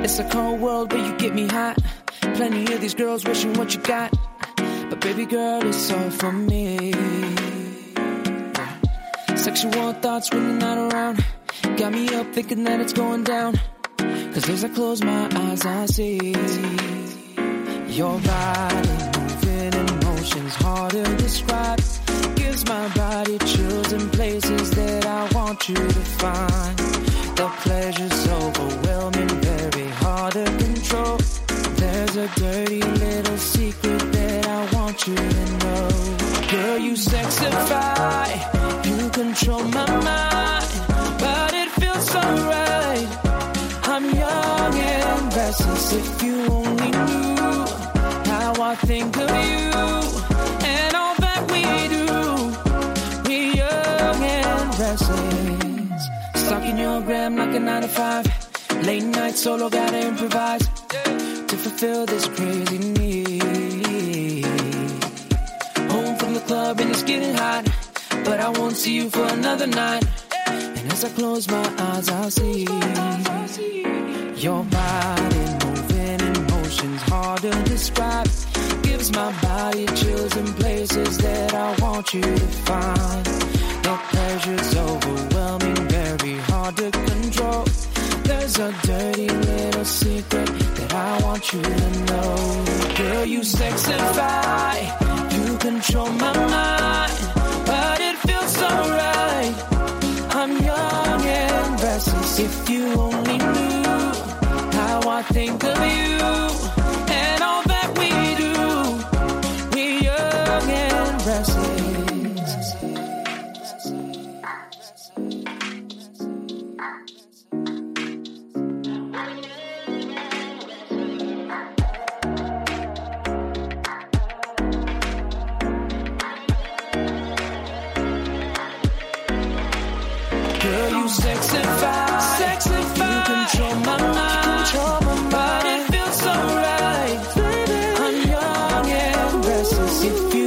It's a cold world, but you get me hot. Plenty of these girls wishing what you got, but baby girl, it's all for me. Sexual thoughts when you're not around got me up thinking that it's going down. Cause as I close my eyes, I see your body moving in motions hard to describe. Gives my body chills in places that I want you to find. The pleasure's overwhelming, very hard to control. There's a dirty little secret that I want you to know. Girl, you sexify, you control my mind, but it feels so right. I'm young and restless. If you only knew how I think of you and all that we do. We young and restless. Stalking your gram like a 9 to 5. Late night solo, gotta improvise to fulfill this crazy need. Home from the club and it's getting hot, but I won't see you for another night. And as I close my eyes, I'll see your body moving in motions hard to describe. Gives my body chills in places that I want you to find. The pleasure's overwhelming, very hard to control. There's a dirty little secret that I want you to know. Girl, you sexify, you control my mind, but it feels so right. I'm young and restless. If you only knew how I think of you and all that we do. We young and restless. Girl, you sexify, you control my mind, but it feels so right. I'm young and restless. If you